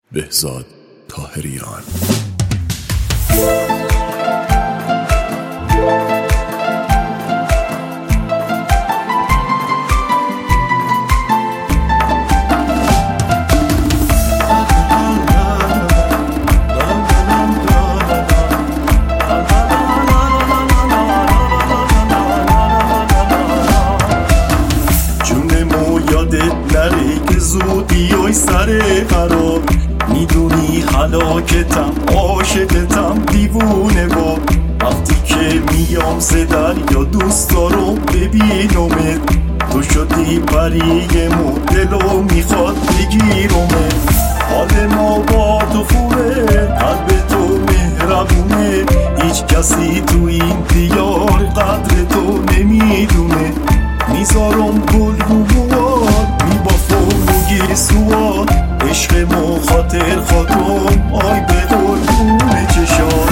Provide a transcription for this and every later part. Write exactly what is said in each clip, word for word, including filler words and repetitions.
بهزاد طاهریان. نره که زودی ای سر قرار، میدونی هلاکتم عاشقتم دیوونه با وقتی که میام ز دریا دوست دارم ببینمت، تو شدی پریمو دلو میخواد بگیرمت. حال ما با تو خوبه، قلب تو مهربونه، هیچ کسی تو این دیار قدر تو نمیدونه. میذارم گل رو مواد، میبافم میگی سواد، عشق ما خاطر خاتم آی به قربون چشاد.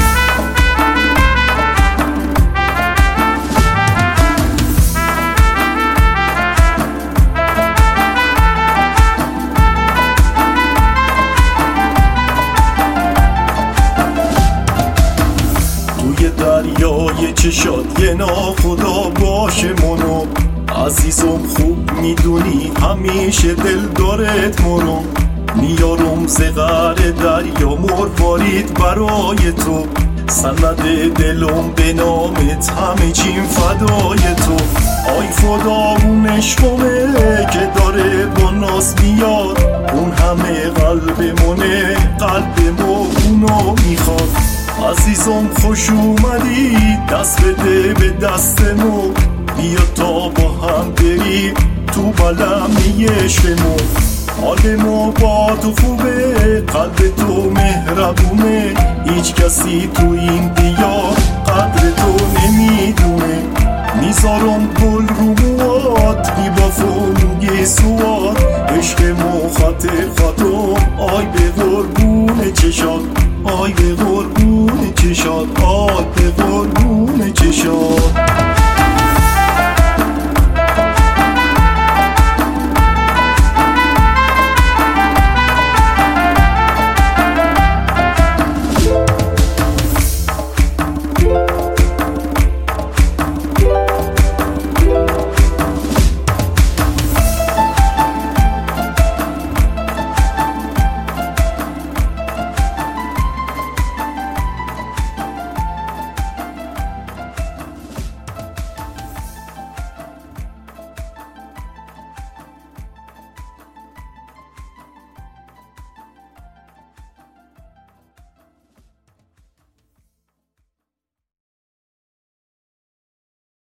توی دریای چشاد یه ناخدا باشه منو، عزیزم خوب میدونی همیشه دل دارت مرم. میارم ز قعر دریا مروارید برای تو، سند دلم به نامت همه چیم فدای تو. آی خدا اون عشقمه که داره با ناز میاد، اون همه قلب منه، قلب ما اونو میخواد. عزیزم خوش اومدی، دست بده به دستمو، بیا تا با هم بریم تو بلمی عشقمون. حال ما با تو خوبه، قلب تو مهربونه، هیچ کسی تو این دیار قدر تو نمیدونه. میذارم گل رو مواد، میبافم روی سواد، عشق ما خاطر خاتم آی به قربون چشاد، آی به قربون چشاد، آی به قربون چشاد.